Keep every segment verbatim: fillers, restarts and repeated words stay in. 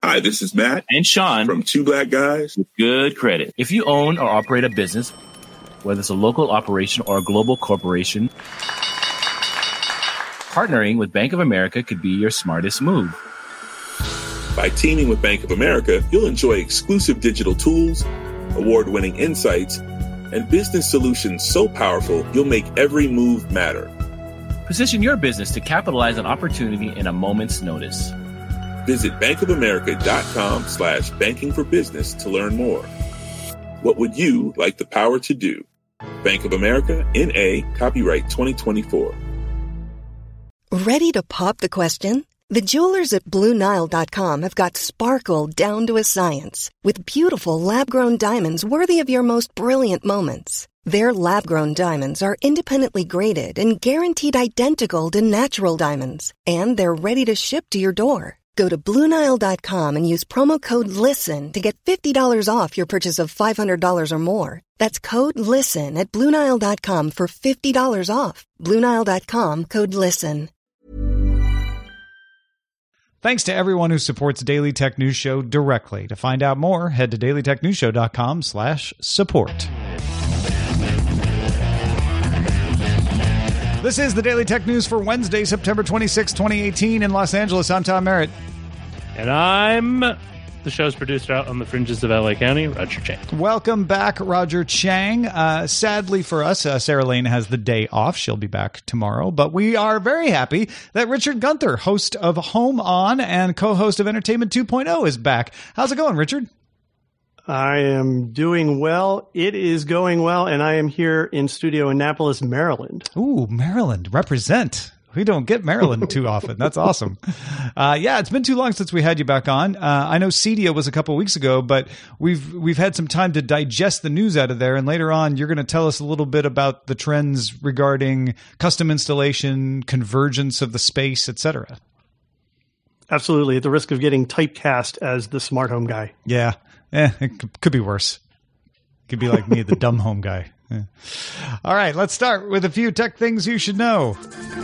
Hi, this is Matt and Sean from Two Black Guys with Good Credit. If you own or operate a business, whether it's a local operation or a global corporation, partnering with Bank of America could be your smartest move. By teaming with Bank of America, you'll enjoy exclusive digital tools, award-winning insights, and business solutions so powerful you'll make every move matter. Position your business to capitalize on opportunity in a moment's notice. Visit bankofamerica.com slash banking for business to learn more. What would you like the power to do? Bank of America, N A, copyright twenty twenty-four. Ready to pop the question? The jewelers at Blue Nile dot com have got sparkle down to a science with beautiful lab-grown diamonds worthy of your most brilliant moments. Their lab-grown diamonds are independently graded and guaranteed identical to natural diamonds, and they're ready to ship to your door. Go to Blue Nile dot com and use promo code LISTEN to get fifty dollars off your purchase of five hundred dollars or more. That's code LISTEN at Blue Nile dot com for fifty dollars off. Blue Nile dot com, code LISTEN. Thanks to everyone who supports Daily Tech News Show directly. To find out more, head to daily tech news show dot com slash support. This is the Daily Tech News for Wednesday, September twenty-sixth, twenty eighteen in Los Angeles. I'm Tom Merritt. And I'm the show's producer out on the fringes of L A County, Roger Chang. Welcome back, Roger Chang. Uh, sadly for us, uh, Sarah Lane has the day off. She'll be back tomorrow. But we are very happy that Richard Gunther, host of Home On and co-host of Entertainment two point oh, is back. How's it going, Richard? I am doing well. It is going well, and I am here in studio Annapolis, Maryland. Ooh, Maryland. Represent. We don't get Maryland too often. That's awesome. Uh, yeah, it's been too long since we had you back on. Uh, I know Cedia was a couple weeks ago, but we've we've had some time to digest the news out of there. And later on, you're going to tell us a little bit about the trends regarding custom installation, convergence of the space, et cetera. Absolutely, at the risk of getting typecast as the smart home guy. Yeah, eh, it could be worse. It could be like me, the dumb home guy. Yeah. All right, let's start with a few tech things you should know.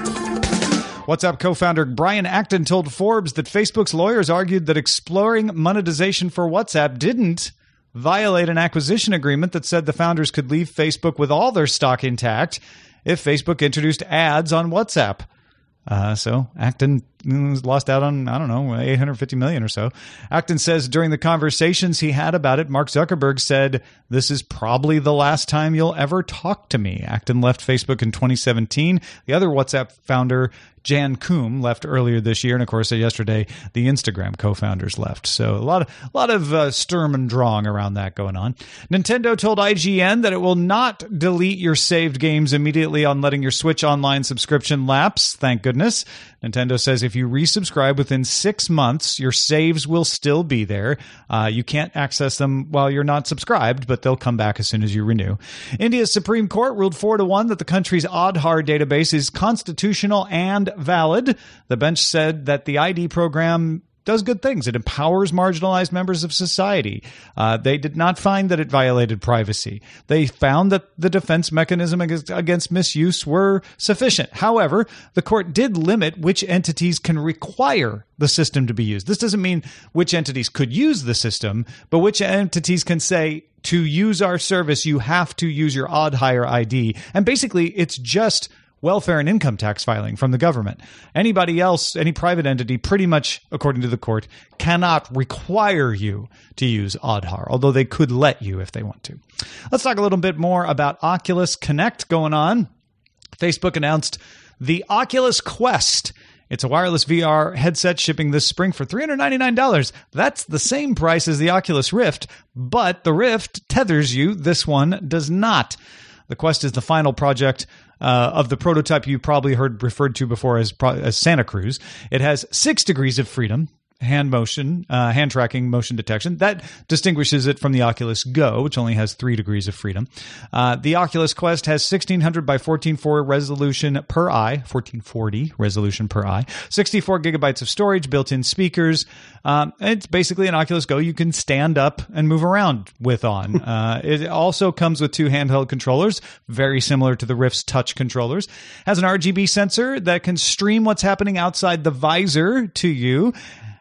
WhatsApp co-founder Brian Acton told Forbes that Facebook's lawyers argued that exploring monetization for WhatsApp didn't violate an acquisition agreement that said the founders could leave Facebook with all their stock intact if Facebook introduced ads on WhatsApp. Uh, so Acton lost out on, I don't know, eight hundred fifty million dollars or so. Acton says during the conversations he had about it, Mark Zuckerberg said, "This is probably the last time you'll ever talk to me." Acton left Facebook in twenty seventeen. The other WhatsApp founder, Jan Koum, left earlier this year. And of course, yesterday, the Instagram co-founders left. So a lot of, a lot of uh, Sturm und Drang around that going on. Nintendo told I G N that it will not delete your saved games immediately on letting your Switch Online subscription lapse. Thank goodness. Nintendo says if you resubscribe within six months, your saves will still be there. Uh, you can't access them while you're not subscribed, but they'll come back as soon as you renew. India's Supreme Court ruled four to one that the country's Aadhaar database is constitutional and valid. The bench said that the I D program does good things. It empowers marginalized members of society. Uh, they did not find that it violated privacy. They found that the defense mechanism against, against misuse were sufficient. However, the court did limit which entities can require the system to be used. This doesn't mean which entities could use the system, but which entities can say, to use our service, you have to use your Aadhaar I D. And basically, it's just welfare and income tax filing from the government. Anybody else, any private entity, pretty much, according to the court, cannot require you to use Aadhaar, although they could let you if they want to. Let's talk a little bit more about Oculus Connect going on. Facebook announced the Oculus Quest. It's a wireless V R headset shipping this spring for three hundred ninety-nine dollars. That's the same price as the Oculus Rift, but the Rift tethers you. This one does not. The Quest is the final project uh, of the prototype you probably heard referred to before as, as Santa Cruz. It has six degrees of freedom, hand motion, uh, hand tracking, motion detection. That distinguishes it from the Oculus Go, which only has three degrees of freedom. Uh, the Oculus Quest has sixteen hundred by fourteen forty resolution per eye, fourteen forty resolution per eye, sixty-four gigabytes of storage, built-in speakers. Um, it's basically an Oculus Go you can stand up and move around with on. Uh, it also comes with two handheld controllers, very similar to the Rift's touch controllers. Has an R G B sensor that can stream what's happening outside the visor to you.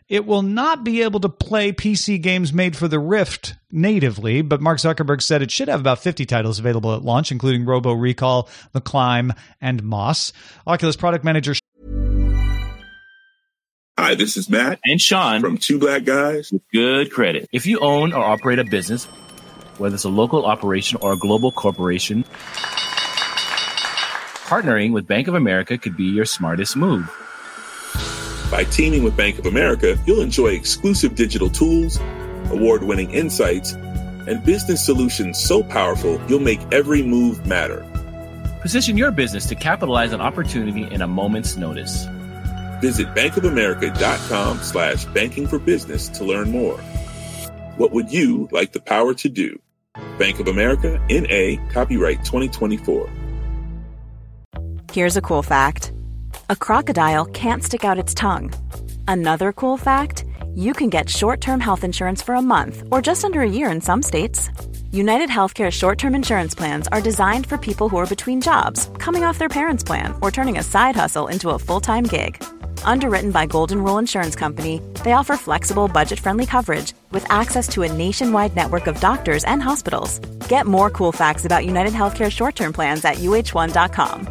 It will not be able to play P C games made for the Rift natively, but Mark Zuckerberg said it should have about fifty titles available at launch, including Robo Recall, The Climb, and Moss. Oculus product manager. Hi, this is Matt And Sean from Two Black Guys with Good Credit. If you own or operate a business, whether it's a local operation or a global corporation, partnering with Bank of America could be your smartest move. By teaming with Bank of America, you'll enjoy exclusive digital tools, award-winning insights, and business solutions so powerful you'll make every move matter. Position your business to capitalize on opportunity in a moment's notice. Visit bankofamerica.com slash banking for business to learn more. What would you like the power to do? Bank of America, N A, copyright twenty twenty-four. Here's a cool fact. A crocodile can't stick out its tongue. Another cool fact, you can get short-term health insurance for a month or just under a year in some states. United Healthcare short-term insurance plans are designed for people who are between jobs, coming off their parents' plan, or turning a side hustle into a full-time gig. Underwritten by Golden Rule Insurance Company, they offer flexible, budget-friendly coverage with access to a nationwide network of doctors and hospitals. Get more cool facts about United Healthcare short-term plans at U H one dot com.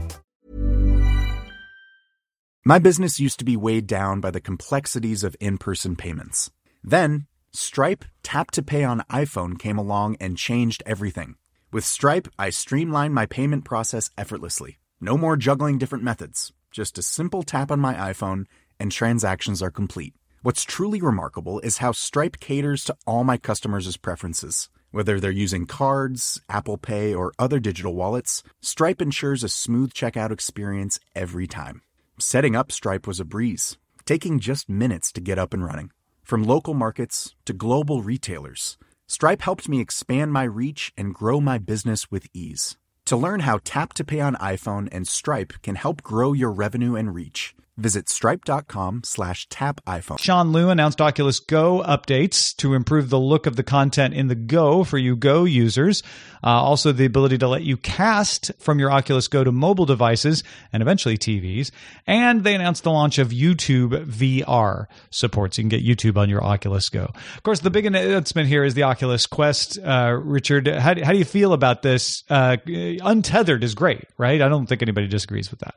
My business used to be weighed down by the complexities of in-person payments. Then, Stripe Tap to Pay on iPhone came along and changed everything. With Stripe, I streamlined my payment process effortlessly. No more juggling different methods. Just a simple tap on my iPhone and transactions are complete. What's truly remarkable is how Stripe caters to all my customers' preferences. Whether they're using cards, Apple Pay, or other digital wallets, Stripe ensures a smooth checkout experience every time. Setting up Stripe was a breeze, taking just minutes to get up and running. From local markets to global retailers, Stripe helped me expand my reach and grow my business with ease. To learn how Tap to Pay on iPhone and Stripe can help grow your revenue and reach, visit stripe.com slash tap iPhone. Sean Liu announced Oculus Go updates to improve the look of the content in the Go for you Go users. Uh, also, the ability to let you cast from your Oculus Go to mobile devices and eventually T Vs. And they announced the launch of YouTube V R support, so you can get YouTube on your Oculus Go. Of course, the big announcement here is the Oculus Quest. Uh, Richard, how, how do you feel about this? Uh, untethered is great, right? I don't think anybody disagrees with that.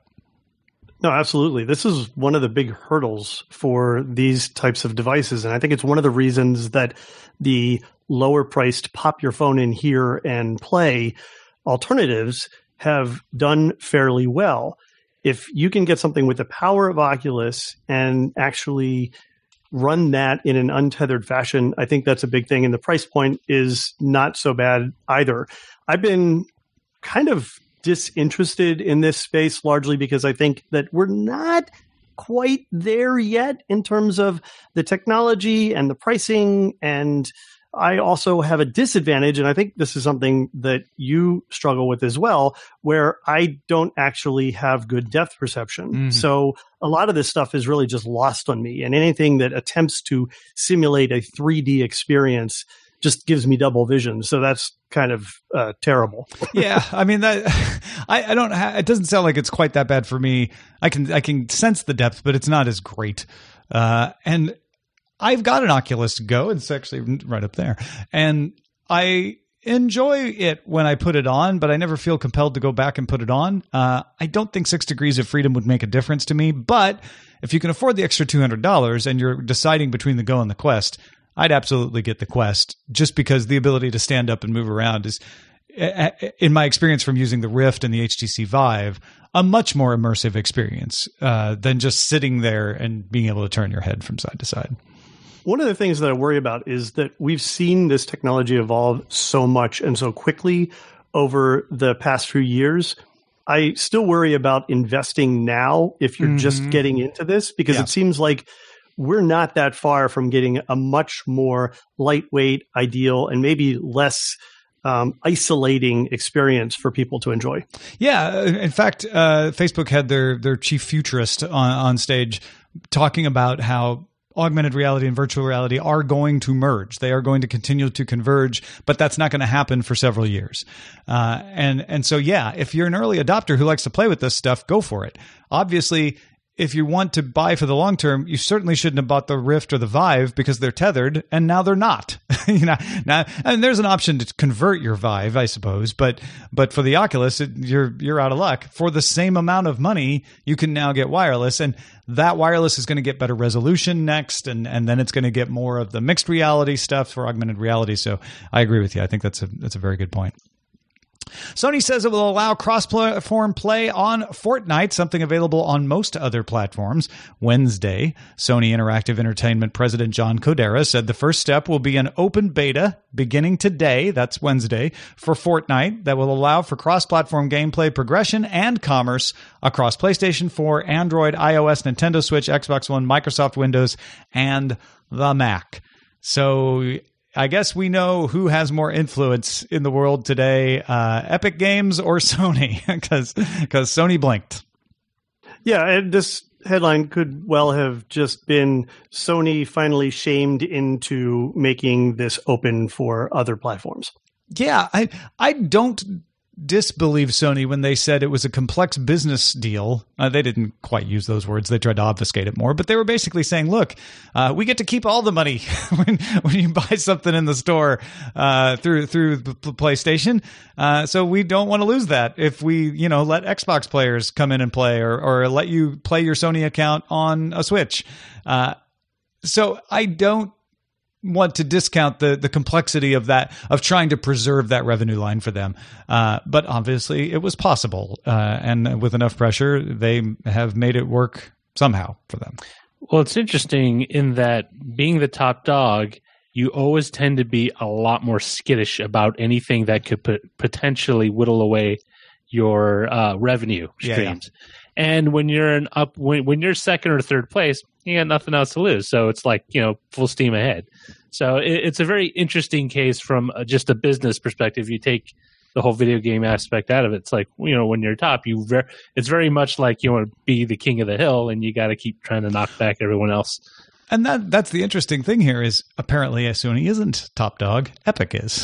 No, absolutely. This is one of the big hurdles for these types of devices. And I think it's one of the reasons that the lower priced pop your phone in here and play alternatives have done fairly well. If you can get something with the power of Oculus and actually run that in an untethered fashion, I think that's a big thing. And the price point is not so bad either. I've been kind of disinterested in this space largely because I think that we're not quite there yet in terms of the technology and the pricing. And I also have a disadvantage, and I think this is something that you struggle with as well, where I don't actually have good depth perception. Mm-hmm. So a lot of this stuff is really just lost on me, and anything that attempts to simulate a three D experience just gives me double vision. So that's kind of uh, terrible. Yeah. I mean, that I, I don't, ha- it doesn't sound like it's quite that bad for me. I can, I can sense the depth, but it's not as great. Uh, and I've got an Oculus Go. It's actually right up there. And I enjoy it when I put it on, but I never feel compelled to go back and put it on. Uh, I don't think Six Degrees of Freedom would make a difference to me, but if you can afford the extra two hundred dollars and you're deciding between the Go and the Quest, I'd absolutely get the Quest, just because the ability to stand up and move around is, in my experience from using the Rift and the H T C Vive, a much more immersive experience uh, than just sitting there and being able to turn your head from side to side. One of the things that I worry about is that we've seen this technology evolve so much and so quickly over the past few years. I still worry about investing now if you're mm-hmm. just getting into this, because yeah. it seems like we're not that far from getting a much more lightweight, ideal, and maybe less um, isolating experience for people to enjoy. Yeah. In fact, uh, Facebook had their their chief futurist on, on stage talking about how augmented reality and virtual reality are going to merge. They are going to continue to converge, but that's not going to happen for several years. Uh, and and so, yeah, if you're an early adopter who likes to play with this stuff, go for it. Obviously, if you want to buy for the long term, you certainly shouldn't have bought the Rift or the Vive because they're tethered, and now they're not. you know, now and there's an option to convert your Vive, I suppose, but but for the Oculus, it, you're you're out of luck. For the same amount of money, you can now get wireless, and that wireless is going to get better resolution next, and and then it's going to get more of the mixed reality stuff for augmented reality. So I agree with you. I think that's a that's a very good point. Sony says it will allow cross-platform play on Fortnite, something available on most other platforms. Wednesday, Sony Interactive Entertainment President John Codera said the first step will be an open beta beginning today, that's Wednesday, for Fortnite that will allow for cross-platform gameplay progression and commerce across PlayStation four, Android, iOS, Nintendo Switch, Xbox One, Microsoft Windows, and the Mac. So I guess we know who has more influence in the world today, uh, Epic Games or Sony, because because Sony blinked. Yeah, and this headline could well have just been Sony finally shamed into making this open for other platforms. Yeah, I I don't disbelieve Sony when they said it was a complex business deal. Uh, they didn't quite use those words. They tried to obfuscate it more, but they were basically saying, look, uh, we get to keep all the money when, when you buy something in the store uh, through through the PlayStation. Uh, so we don't want to lose that if we, you know, let Xbox players come in and play or, or let you play your Sony account on a Switch. Uh, so I don't want to discount the the complexity of that, of trying to preserve that revenue line for them. Uh, but obviously it was possible. Uh, and with enough pressure, they have made it work somehow for them. Well, it's interesting in that being the top dog, you always tend to be a lot more skittish about anything that could p- potentially whittle away your uh, revenue streams. Yeah, yeah. And when you're an up, when, when you're second or third place, you got nothing else to lose. So it's like, you know, full steam ahead. So it, it's a very interesting case from a, just a business perspective. You take the whole video game aspect out of it. It's like, you know, when you're top, you ver- it's very much like you want to be the king of the hill, and you got to keep trying to knock back everyone else. And that that's the interesting thing here is apparently Sony isn't top dog. Epic is.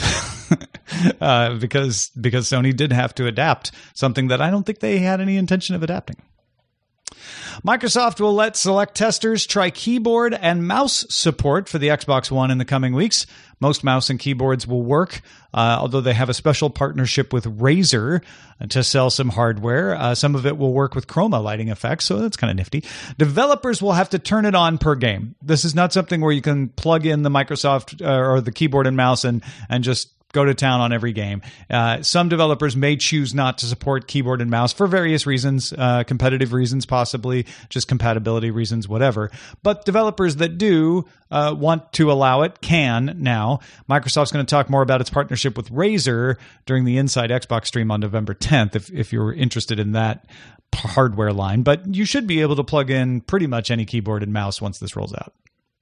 uh, because because Sony did have to adapt something that I don't think they had any intention of adapting. Microsoft will let select testers try keyboard and mouse support for the Xbox One in the coming weeks. Most mouse and keyboards will work, uh, although they have a special partnership with Razer to sell some hardware. Uh, some of it will work with chroma lighting effects, so that's kind of nifty. Developers will have to turn it on per game. This is not something where you can plug in the Microsoft uh, or the keyboard and mouse and, and just go to town on every game. Uh, some developers may choose not to support keyboard and mouse for various reasons, uh, competitive reasons possibly, just compatibility reasons, whatever. But developers that do uh, want to allow it can now. Microsoft's going to talk more about its partnership with Razer during the Inside Xbox stream on November tenth, if, if you're interested in that hardware line. But you should be able to plug in pretty much any keyboard and mouse once this rolls out.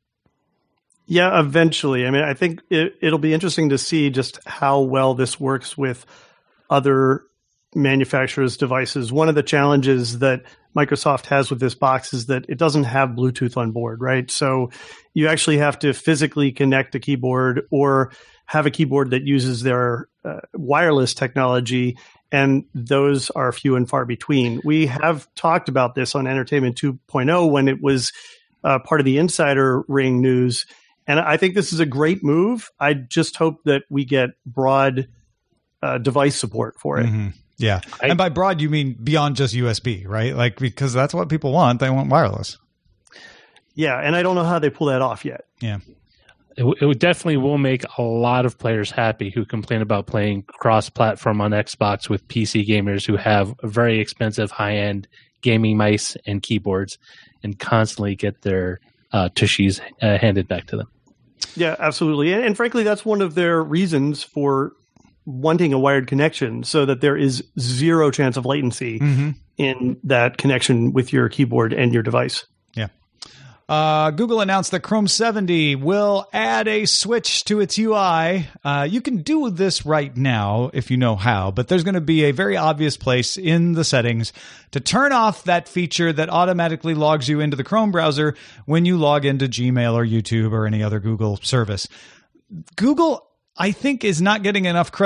Yeah, eventually. I mean, I think it, it'll be interesting to see just how well this works with other manufacturers' devices. One of the challenges that Microsoft has with this box is that it doesn't have Bluetooth on board, right? So you actually have to physically connect a keyboard or have a keyboard that uses their uh, wireless technology, and those are few and far between. We have talked about this on Entertainment two point oh when it was uh, part of the Insider Ring news. And I think this is a great move. I just hope that we get broad uh, device support for it. Mm-hmm. Yeah. I, and by broad, you mean beyond just U S B, right? Like, because that's what people want. They want wireless. Yeah. And I don't know how they pull that off yet. Yeah. It, it definitely will make a lot of players happy who complain about playing cross-platform on Xbox with P C gamers who have very expensive high-end gaming mice and keyboards and constantly get their Uh, tushies uh, handed back to them. Yeah, absolutely. And, and frankly, that's one of their reasons for wanting a wired connection, so that there is zero chance of latency mm-hmm. in that connection with your keyboard and your device. Yeah. Uh, Google announced that Chrome seventy will add a switch to its U I. Uh, you can do this right now if you know how, but there's going to be a very obvious place in the settings to turn off that feature that automatically logs you into the Chrome browser when you log into Gmail or YouTube or any other Google service. Google, I think, is not getting enough credit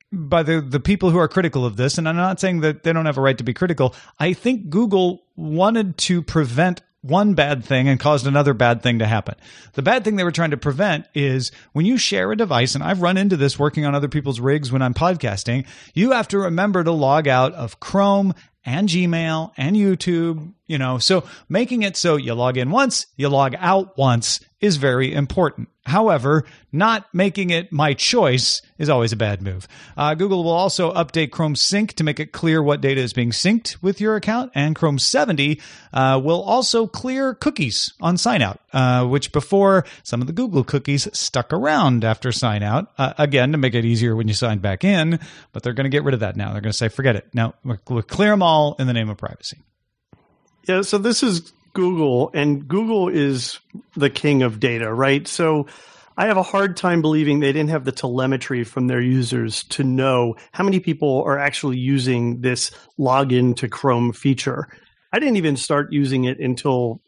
by the, the people who are critical of this, and I'm not saying that they don't have a right to be critical. I think Google wanted to prevent one bad thing and caused another bad thing to happen. The bad thing they were trying to prevent is when you share a device, and I've run into this working on other people's rigs when I'm podcasting, you have to remember to log out of Chrome and Gmail and YouTube, you know, so making it so you log in once, you log out once is very important. However, not making it my choice is always a bad move. Uh, Google will also update Chrome Sync to make it clear what data is being synced with your account, and Chrome seventy uh, will also clear cookies on sign out, uh, which before some of the Google cookies stuck around after sign out, uh, again, to make it easier when you sign back in, but they're going to get rid of that now. They're going to say, forget it. Now, we'll clear them all in the name of privacy. Yeah, so this is Google, and Google is the king of data, right? So I have a hard time believing they didn't have the telemetry from their users to know how many people are actually using this login to Chrome feature. I didn't even start using it until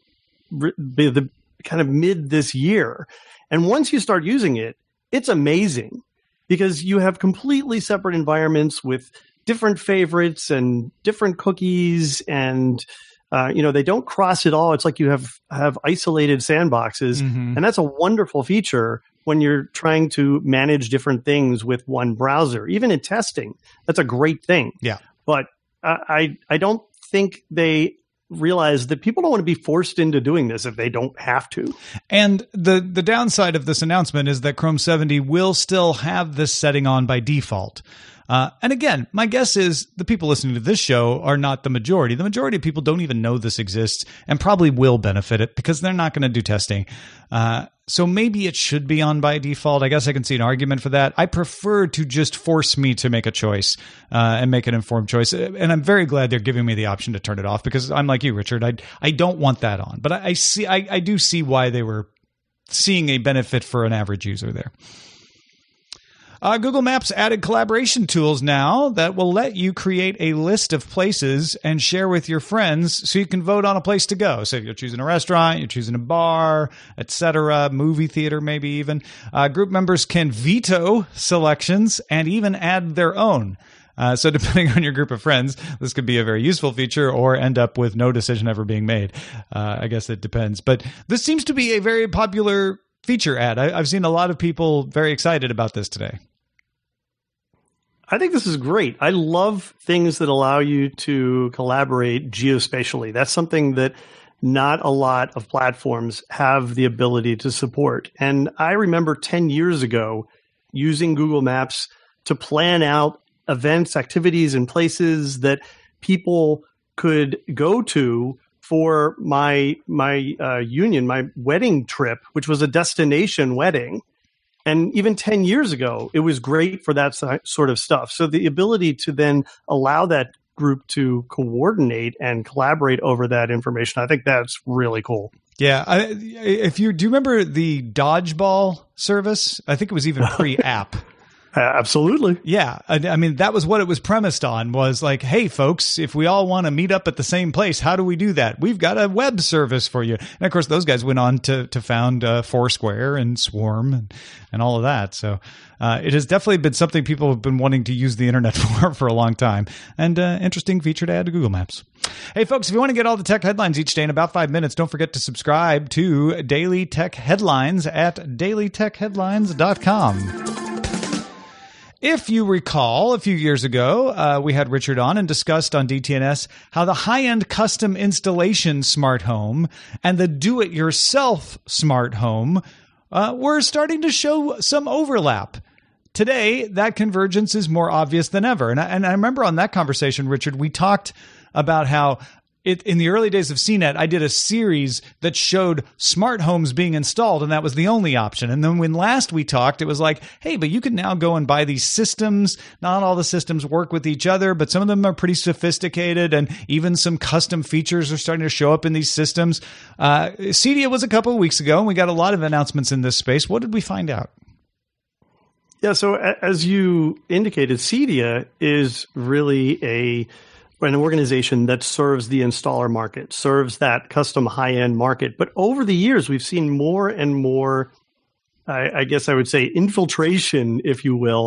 the kind of mid this year. And once you start using it, it's amazing because you have completely separate environments with different favorites and different cookies, and Uh, you know, they don't cross it all. It's like you have, have isolated sandboxes. Mm-hmm. And that's a wonderful feature when you're trying to manage different things with one browser. Even in testing, that's a great thing. Yeah. But uh, I, I don't think they realize that people don't want to be forced into doing this if they don't have to. And the, the downside of this announcement is that Chrome seventy will still have this setting on by default. Uh, and again, my guess is the people listening to this show are not the majority. The majority of people don't even know this exists and probably will benefit it because they're not going to do testing. Uh, so maybe it should be on by default. I guess I can see an argument for that. I prefer to just force me to make a choice uh, and make an informed choice. And I'm very glad they're giving me the option to turn it off because I'm like you, Richard. I I don't want that on. But I, I see. I, I do see why they were seeing a benefit for an average user there. Uh, Google Maps added collaboration tools now that will let you create a list of places and share with your friends so you can vote on a place to go. So if you're choosing a restaurant, you're choosing a bar, et cetera, movie theater maybe even. Uh, group members can veto selections and even add their own. Uh, so depending on your group of friends, this could be a very useful feature or end up with no decision ever being made. Uh, I guess it depends. But this seems to be a very popular feature ad. I, I've seen a lot of people very excited about this today. I think this is great. I love things that allow you to collaborate geospatially. That's something that not a lot of platforms have the ability to support. And I remember ten years ago using Google Maps to plan out events, activities, and places that people could go to for my my uh, union, my wedding trip, which was a destination wedding. And even ten years ago, it was great for that sort of stuff. So the ability to then allow that group to coordinate and collaborate over that information, I think that's really cool. Yeah. I, if you do you remember the Dodgeball service? I think it was even pre-app. Uh, absolutely. Yeah. I, I mean, that was what it was premised on, was like, hey, folks, if we all want to meet up at the same place, how do we do that? We've got a web service for you. And of course, those guys went on to to found uh, Foursquare and Swarm and, and all of that. So uh, it has definitely been something people have been wanting to use the internet for for a long time. And uh, interesting feature to add to Google Maps. Hey, folks, if you want to get all the tech headlines each day in about five minutes, don't forget to subscribe to Daily Tech Headlines at daily tech headlines dot com. If you recall, a few years ago, uh, we had Richard on and discussed on D T N S how the high-end custom installation smart home and the do-it-yourself smart home uh, were starting to show some overlap. Today, that convergence is more obvious than ever. And I, and I remember on that conversation, Richard, we talked about how It, in the early days of C net, I did a series that showed smart homes being installed, and that was the only option. And then when last we talked, it was like, hey, but you can now go and buy these systems. Not all the systems work with each other, but some of them are pretty sophisticated, and even some custom features are starting to show up in these systems. Uh, Cydia was a couple of weeks ago, and we got a lot of announcements in this space. What did we find out? Yeah, so as you indicated, Cydia is really a... an organization that serves the installer market, serves that custom high-end market. But over the years, we've seen more and more, I, I guess I would say, infiltration, if you will,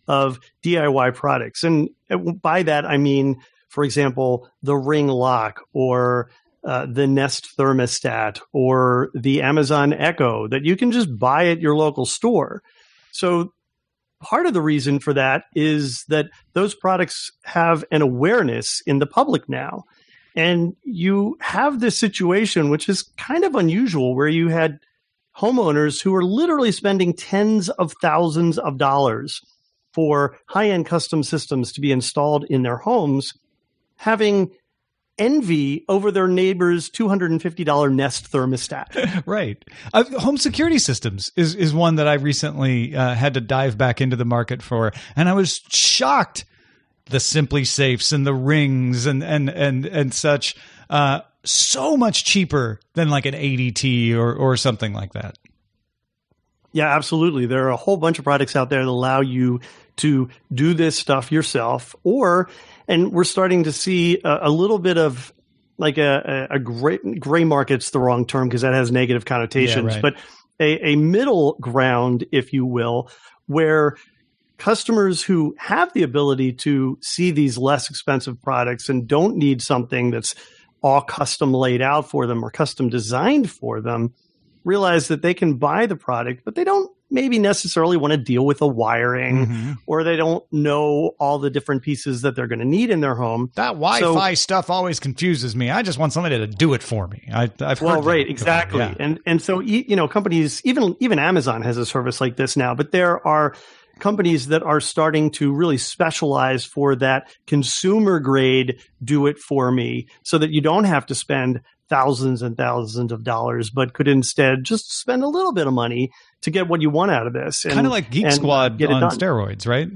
of D I Y products. And by that, I mean, for example, the Ring lock or uh, the Nest thermostat or the Amazon Echo that you can just buy at your local store. So part of the reason for that is that those products have an awareness in the public now. And you have this situation, which is kind of unusual, where you had homeowners who are literally spending tens of thousands of dollars for high-end custom systems to be installed in their homes, having envy over their neighbor's two hundred fifty dollars Nest thermostat. Right. Uh, home security systems is, is one that I recently uh, had to dive back into the market for. And I was shocked. The Simply Safes and the Rings and, and, and, and such, uh, so much cheaper than like an A D T or, or something like that. Yeah, absolutely. There are a whole bunch of products out there that allow you to do this stuff yourself, or, and we're starting to see a, a little bit of like a, a gray, gray market's the wrong term because that has negative connotations, yeah, right. but a, a middle ground, if you will, where customers who have the ability to see these less expensive products and don't need something that's all custom laid out for them or custom designed for them realize that they can buy the product, but they don't maybe necessarily want to deal with the wiring mm-hmm. or they don't know all the different pieces that they're going to need in their home. That Wi-Fi so, stuff always confuses me. I just want somebody to do it for me. I, I've well, heard right, that. exactly. Yeah. And and so, you know, companies, even even Amazon has a service like this now, but there are companies that are starting to really specialize for that consumer grade do it for me so that you don't have to spend thousands and thousands of dollars, but could instead just spend a little bit of money to get what you want out of this. Kind of like Geek Squad on steroids, right?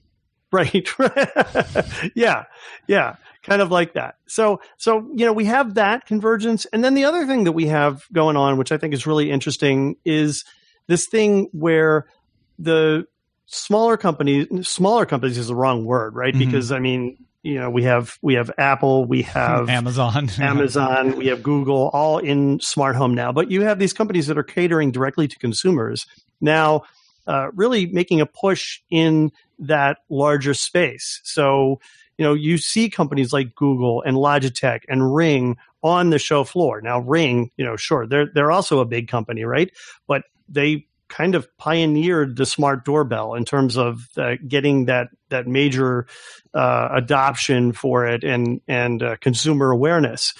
Right. yeah. Yeah. Kind of like that. So, so, you know, we have that convergence. And then the other thing that we have going on, which I think is really interesting, is this thing where the smaller companies, smaller companies is the wrong word, right? Mm-hmm. Because I mean, you know, we have, we have Apple, we have Amazon, Amazon, we have Google, all in smart home now, but you have these companies that are catering directly to consumers now, uh, really making a push in that larger space. So, you know, you see companies like Google and Logitech and Ring on the show floor. Now, Ring, you know, sure, they're, they're also a big company, right? But they kind of pioneered the smart doorbell in terms of uh, getting that that major uh, adoption for it and and uh, consumer awareness.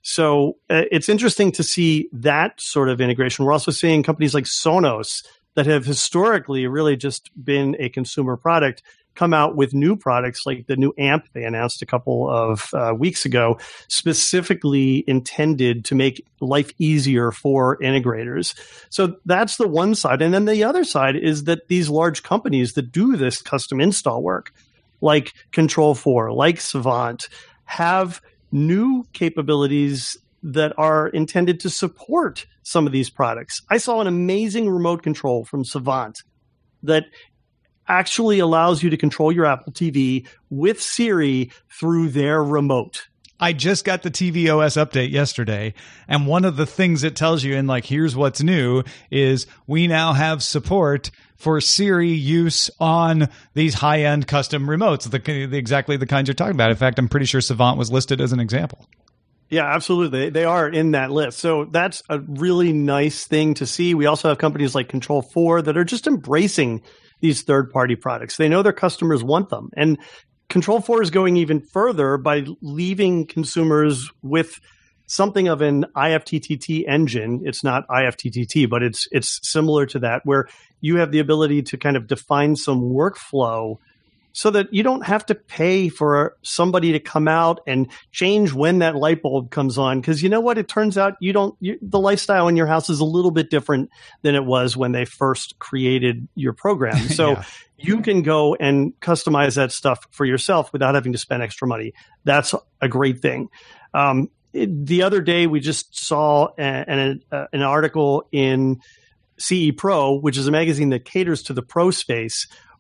So uh, it's interesting to see that sort of integration. We're also seeing companies like Sonos that have historically really just been a consumer product come out with new products like the new amp they announced a couple of uh, weeks ago, specifically intended to make life easier for integrators. So that's the one side. And then the other side is that these large companies that do this custom install work, like Control four, like Savant, have new capabilities that are intended to support some of these products. I saw an amazing remote control from Savant that actually allows you to control your Apple T V with Siri through their remote. I just got the T V O S update yesterday, and one of the things it tells you in like, here's what's new, is we now have support for Siri use on these high-end custom remotes, the, the exactly the kinds you're talking about. In fact, I'm pretty sure Savant was listed as an example. Yeah, absolutely. They are in that list. So that's a really nice thing to see. We also have companies like Control four that are just embracing these third-party products. They know their customers want them. And Control four is going even further by leaving consumers with something of an I F T T T engine. It's not I F T T T, but it's it's similar to that, where you have the ability to kind of define some workflow so that you don't have to pay for somebody to come out and change when that light bulb comes on. Because you know what? It turns out you don't. You, the lifestyle in your house is a little bit different than it was when they first created your program. So yeah. You can go and customize that stuff for yourself without having to spend extra money. That's a great thing. Um, it, the other day, we just saw an, an, an article in C E Pro, which is a magazine that caters to the pro space,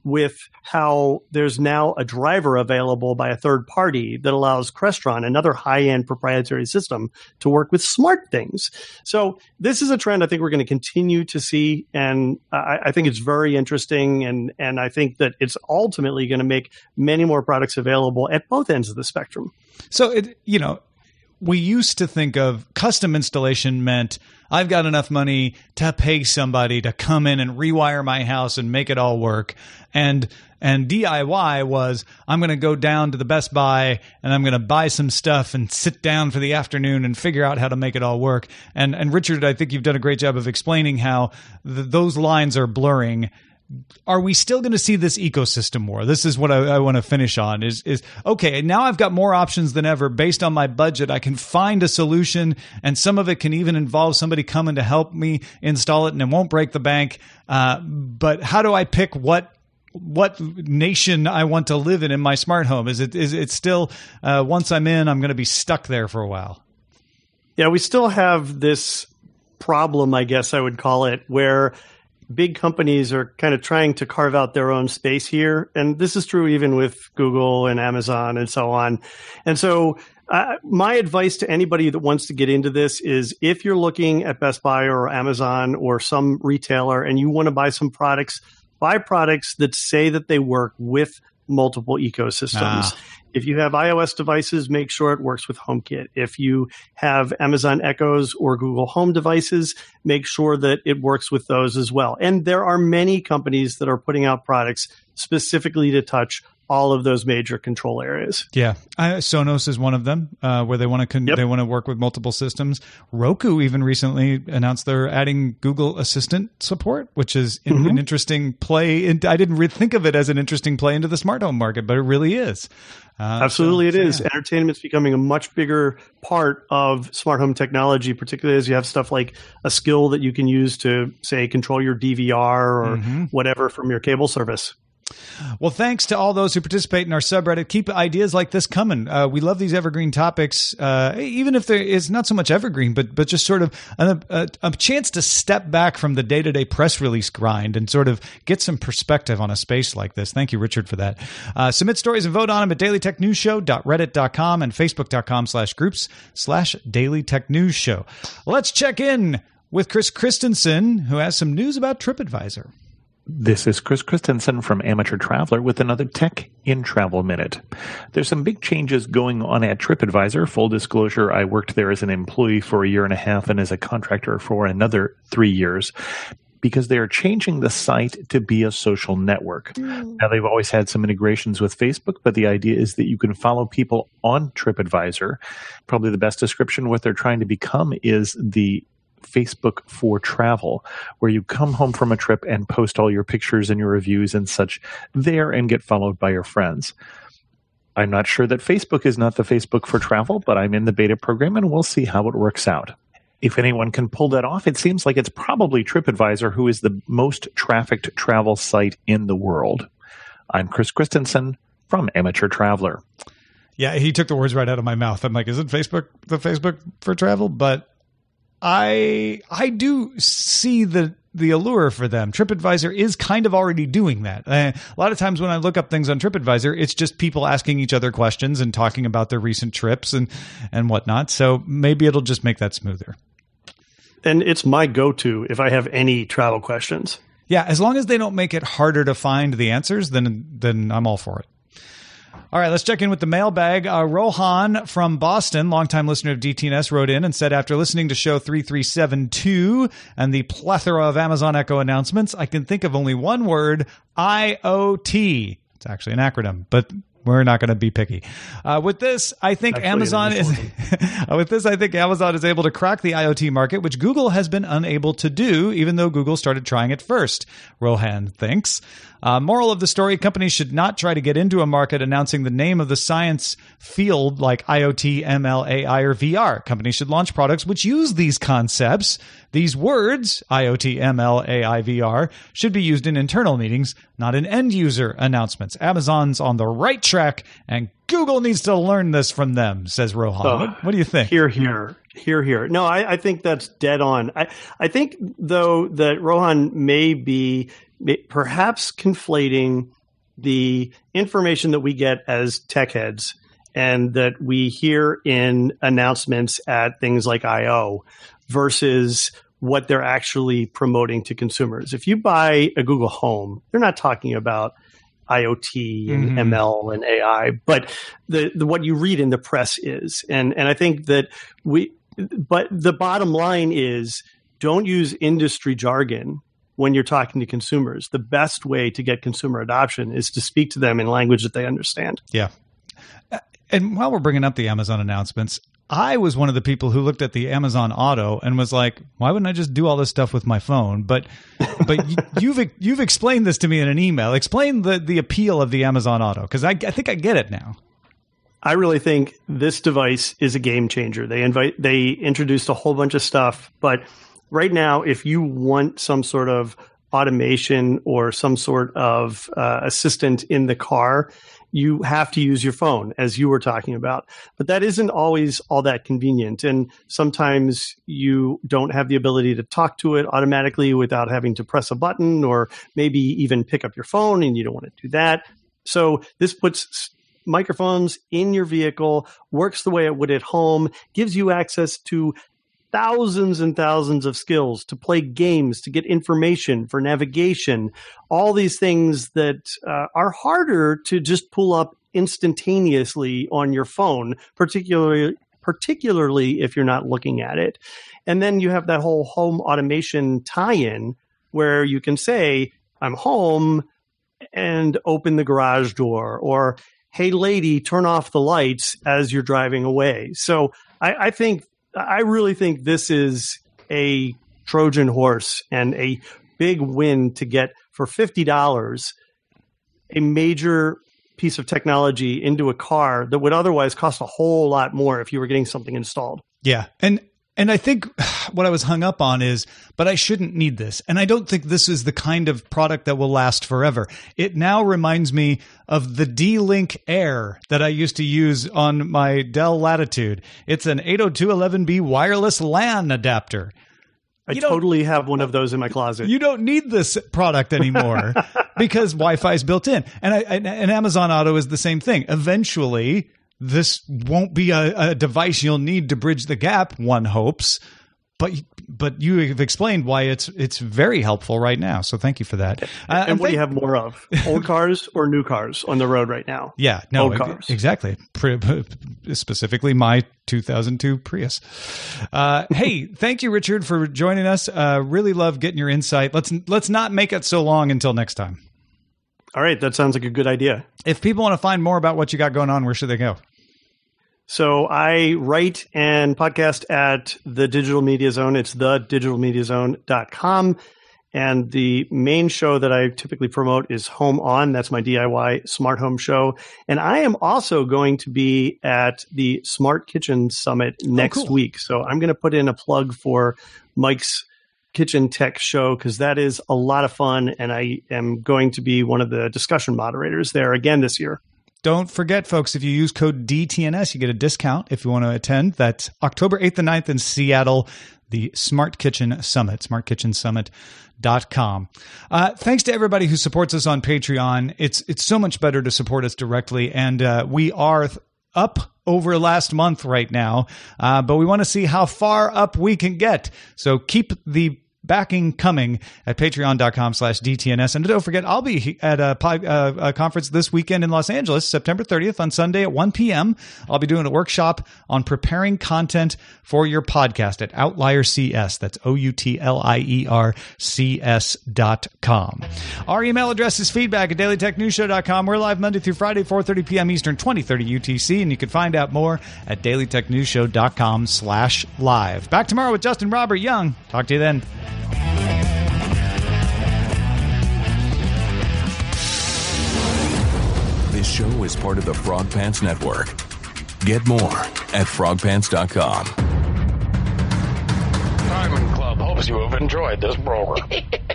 with how there's now a driver available by a third party that allows Crestron, another high-end proprietary system, to work with SmartThings. So this is a trend I think we're going to continue to see, and I, I think it's very interesting, and, and I think that it's ultimately going to make many more products available at both ends of the spectrum. So, it, you know, we used to think of custom installation meant I've got enough money to pay somebody to come in and rewire my house and make it all work. And and D I Y was I'm going to go down to the Best Buy and I'm going to buy some stuff and sit down for the afternoon and figure out how to make it all work. And and Richard, I think you've done a great job of explaining how th- those lines are blurring. Are we still going to see this ecosystem war? This is what I, I want to finish on is, is, okay, now I've got more options than ever based on my budget. I can find a solution, and some of it can even involve somebody coming to help me install it, and it won't break the bank. Uh, but how do I pick what what nation I want to live in in my smart home? Is it is it still, uh, once I'm in, I'm going to be stuck there for a while? Yeah, we still have this problem, I guess I would call it, where big companies are kind of trying to carve out their own space here. And this is true even with Google and Amazon and so on. And so uh, my advice to anybody that wants to get into this is if you're looking at Best Buy or Amazon or some retailer and you want to buy some products, buy products that say that they work with multiple ecosystems. Ah. If you have iOS devices, make sure it works with HomeKit. If you have Amazon Echoes or Google Home devices, make sure that it works with those as well. And there are many companies that are putting out products specifically to touch all of those major control areas. Yeah, I, Sonos is one of them, uh, where they want to con- yep. they want to work with multiple systems. Roku even recently announced they're adding Google Assistant support, which is in, mm-hmm. an interesting play. In, I didn't really think of it as an interesting play into the smart home market, but it really is. Uh, Absolutely, so, it so, is. Yeah. Entertainment's becoming a much bigger part of smart home technology, particularly as you have stuff like a skill that you can use to, say, control your D V R or mm-hmm. whatever from your cable service. Well, thanks to all those who participate in our subreddit. Keep ideas like this coming. Uh, we love these evergreen topics, uh, even if there is not so much evergreen, but but just sort of a, a, a chance to step back from the day-to-day press release grind and sort of get some perspective on a space like this. Thank you, Richard, for that. Uh, submit stories and vote on them at daily tech news show dot reddit dot com and facebook.com slash groups slash daily tech news show. Let's check in with Chris Christensen, who has some news about TripAdvisor. This is Chris Christensen from Amateur Traveler with another Tech in Travel Minute. There's some big changes going on at TripAdvisor. Full disclosure, I worked there as an employee for a year and a half and as a contractor for another three years because they are changing the site to be a social network. Mm. Now, they've always had some integrations with Facebook, but the idea is that you can follow people on TripAdvisor. Probably the best description, what they're trying to become is the Facebook for travel, where you come home from a trip and post all your pictures and your reviews and such there and get followed by your friends. I'm not sure that Facebook is not the Facebook for travel, but I'm in the beta program and we'll see how it works out. If anyone can pull that off, it seems like it's probably TripAdvisor, who is the most trafficked travel site in the world. I'm Chris Christensen from Amateur Traveler. Yeah, he took the words right out of my mouth. I'm like, isn't Facebook the Facebook for travel? But I I do see the the allure for them. TripAdvisor is kind of already doing that. Uh, a lot of times when I look up things on TripAdvisor, it's just people asking each other questions and talking about their recent trips and, and whatnot. So maybe it'll just make that smoother. And it's my go-to if I have any travel questions. Yeah, as long as they don't make it harder to find the answers, then then I'm all for it. All right, let's check in with the mailbag. Uh, Rohan from Boston, longtime listener of D T N S, wrote in and said, after listening to show three three seven two and the plethora of Amazon Echo announcements, I can think of only one word, I O T. It's actually an acronym, but we're not going to be picky. Uh, with this, I think Actually, Amazon is. with this, I think Amazon is able to crack the I O T market, which Google has been unable to do, even though Google started trying it first. Rohan thinks. Uh, moral of the story: companies should not try to get into a market announcing the name of the science field like I O T, M L, A I, or V R. Companies should launch products which use these concepts. These words, I O T, M L, A I, V R, should be used in internal meetings, not in end-user announcements. Amazon's on the right track, and Google needs to learn this from them, says Rohan. Uh, what, what do you think? Here, here. Here, here. No, I, I think that's dead on. I, I think, though, that Rohan may be perhaps conflating the information that we get as tech heads and that we hear in announcements at things like I O versus what they're actually promoting to consumers. If you buy a Google Home, they're not talking about I O T and mm-hmm. M L and A I, but the, the what you read in the press is. And and I think that we but the bottom line is don't use industry jargon when you're talking to consumers. The best way to get consumer adoption is to speak to them in language that they understand. Yeah. And while we're bringing up the Amazon announcements, I was one of the people who looked at the Amazon Auto and was like, why wouldn't I just do all this stuff with my phone? But but you've you've explained this to me in an email. Explain the, the appeal of the Amazon Auto, because I, I think I get it now. I really think this device is a game changer. They invite they introduced a whole bunch of stuff, but right now, if you want some sort of automation or some sort of uh, assistant in the car, you have to use your phone, as you were talking about. But that isn't always all that convenient. And sometimes you don't have the ability to talk to it automatically without having to press a button or maybe even pick up your phone, and you don't want to do that. So this puts microphones in your vehicle, works the way it would at home, gives you access to thousands and thousands of skills to play games, to get information for navigation, all these things that uh, are harder to just pull up instantaneously on your phone, particularly particularly if you're not looking at it. And then you have that whole home automation tie-in where you can say, I'm home, and open the garage door, or hey, lady, turn off the lights as you're driving away. So I, I think I really think this is a Trojan horse and a big win to get for fifty dollars a major piece of technology into a car that would otherwise cost a whole lot more if you were getting something installed. Yeah. And and I think what I was hung up on is, but I shouldn't need this. And I don't think this is the kind of product that will last forever. It now reminds me of the D-Link Air that I used to use on my Dell Latitude. It's an eight oh two dot eleven b wireless LAN adapter. I totally have one of those in my closet. You don't need this product anymore because Wi-Fi is built in. And, I, and Amazon Auto is the same thing. Eventually, this won't be a, a device you'll need to bridge the gap, one hopes. But but you have explained why it's it's very helpful right now. So thank you for that. Uh, and, and what thank- do you have more of? Old cars or new cars on the road right now? Yeah, no, Old cars. Exactly. Specifically my two thousand two Prius. Uh, hey, thank you, Richard, for joining us. Uh, really love getting your insight. Let's let's not make it so long until next time. All right, that sounds like a good idea. If people want to find more about what you got going on, where should they go? So I write and podcast at the Digital Media Zone. It's the digital media zone dot com. And the main show that I typically promote is Home On. That's my D I Y smart home show. And I am also going to be at the Smart Kitchen Summit next oh, cool. week. So I'm going to put in a plug for Mike's Kitchen Tech show because that is a lot of fun. And I am going to be one of the discussion moderators there again this year. Don't forget, folks, if you use code D T N S, you get a discount if you want to attend. That's October eighth and ninth in Seattle, the Smart Kitchen Summit, smart kitchen summit dot com. Uh, thanks to everybody who supports us on Patreon. It's it's so much better to support us directly, and uh, we are th- up over last month right now, uh, but we want to see how far up we can get. So keep the backing coming at patreon.com slash DTNS. And don't forget, I'll be at a, uh, a conference this weekend in Los Angeles, September thirtieth on Sunday at one p.m. I'll be doing a workshop on preparing content for your podcast at Outlier C S. That's O U T L I E R C S dot com. Our email address is feedback at daily tech news show dot com. We're live Monday through Friday, four thirty p.m. Eastern, twenty thirty U T C, and you can find out more at daily tech news show dot com slash live. Back tomorrow with Justin Robert Young. Talk to you then. This show is part of the Frog Pants Network. Get more at frog pants dot com. Diamond Club hopes you have enjoyed this program.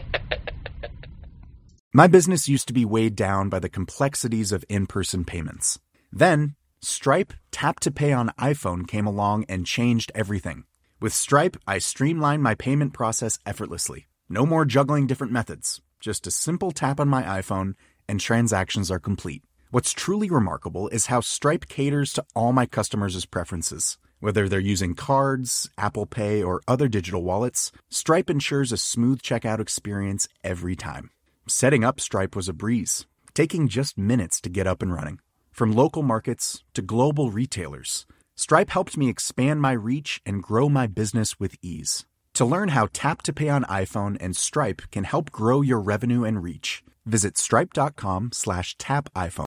My business used to be weighed down by the complexities of in-person payments. Then, Stripe Tap to Pay on iPhone came along and changed everything. With Stripe, I streamlined my payment process effortlessly. No more juggling different methods. Just a simple tap on my iPhone and transactions are complete. What's truly remarkable is how Stripe caters to all my customers' preferences. Whether they're using cards, Apple Pay, or other digital wallets, Stripe ensures a smooth checkout experience every time. Setting up Stripe was a breeze, taking just minutes to get up and running. From local markets to global retailers, Stripe helped me expand my reach and grow my business with ease. To learn how Tap to Pay on iPhone and Stripe can help grow your revenue and reach, visit stripe.com slash tap iPhone.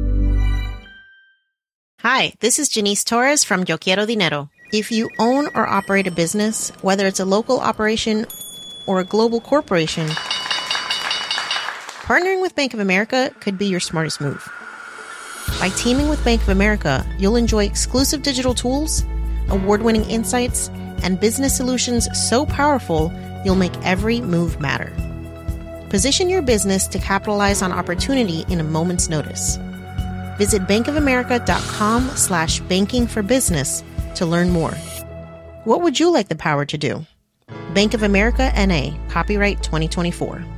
Hi, this is Janice Torres from Yo Quiero Dinero. If you own or operate a business, whether it's a local operation or a global corporation, partnering with Bank of America could be your smartest move. By teaming with Bank of America, you'll enjoy exclusive digital tools, award-winning insights, and business solutions so powerful, you'll make every move matter. Position your business to capitalize on opportunity in a moment's notice. Visit bankofamerica.com slash banking for business to learn more. What would you like the power to do? Bank of America, N A, copyright twenty twenty-four.